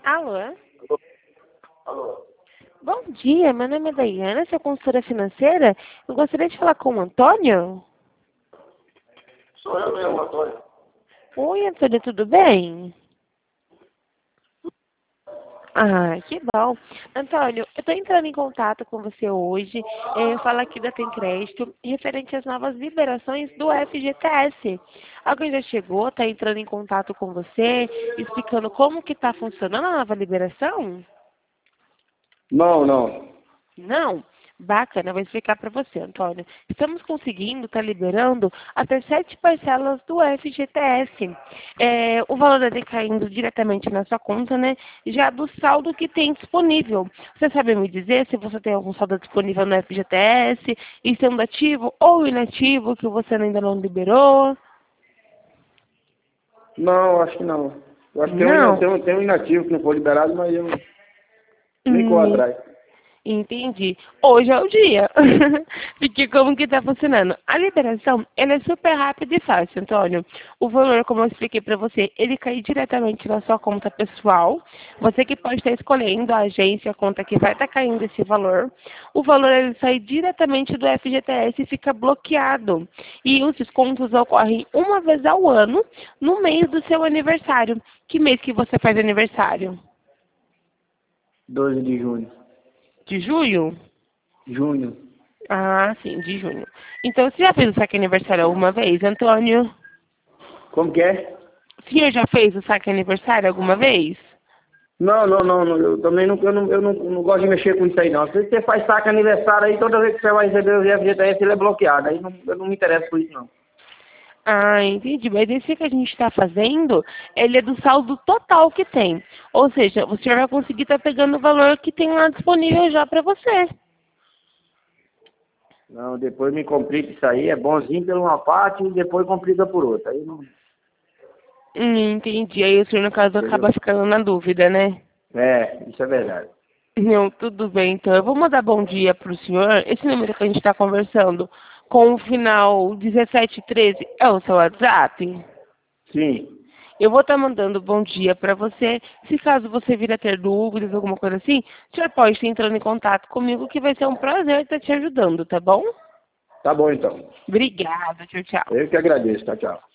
Alô? Alô? Bom dia, meu nome é Daiana, sou consultora financeira. Eu gostaria de falar com o Antônio. Sou eu mesmo, Antônio. Oi, Antônio, tudo bem? Ah, que bom. Antônio, eu estou entrando em contato com você hoje. Eu falo aqui da Tem Crédito, referente às novas liberações do FGTS. Alguém já chegou, está entrando em contato com você, explicando como que está funcionando a nova liberação? Não. Não? Bacana, eu vou explicar para você, Antônio. Estamos conseguindo, está liberando até 7 parcelas do FGTS. O valor está caindo diretamente na sua conta, né? Já do saldo que tem disponível. Você sabe me dizer se você tem algum saldo disponível no FGTS, e sendo ativo ou inativo, que você ainda não liberou? Não, acho que não. Eu acho que Não? tem um inativo que não foi liberado, mas eu nem corro Hum, atrás. Entendi. Hoje é o dia. Porque como que está funcionando? A liberação, ela é super rápida e fácil, Antônio. O valor, como eu expliquei para você, ele cai diretamente na sua conta pessoal. Você que pode estar escolhendo a agência, a conta que vai estar caindo esse valor. O valor, ele sai diretamente do FGTS e fica bloqueado. E os descontos ocorrem uma vez ao ano, no mês do seu aniversário. Que mês que você faz aniversário? 12 de junho. De julho? Junho. Ah, sim, de junho. Então, você já fez o saque aniversário alguma vez, Antônio? Como que é? O senhor já fez o saque aniversário alguma vez? Não. Eu também não gosto de mexer com isso aí, não. Se você faz saque aniversário aí, toda vez que você vai receber o FGTS, ele é bloqueado. Aí eu não me interesso por isso, não. Ah, entendi. Mas esse que a gente está fazendo, ele é do saldo total que tem. Ou seja, o senhor vai conseguir estar pegando o valor que tem lá disponível já para você. Não, depois me complica isso aí. É bonzinho por uma parte e depois complica por outra. Aí não. Entendi. Aí o senhor, no caso, Entendeu? acaba ficando na dúvida, né? É, isso é verdade. Não, tudo bem, então. Eu vou mandar bom dia para o senhor. Esse número que a gente está conversando, com o final 1713, é o seu WhatsApp? Sim. Eu vou estar mandando bom dia para você. Se caso você vir a ter dúvidas, alguma coisa assim, o senhor pode estar entrando em contato comigo, que vai ser um prazer estar te ajudando, tá bom? Tá bom, então. Obrigada, tchau, tchau. Eu que agradeço. Tchau, tchau.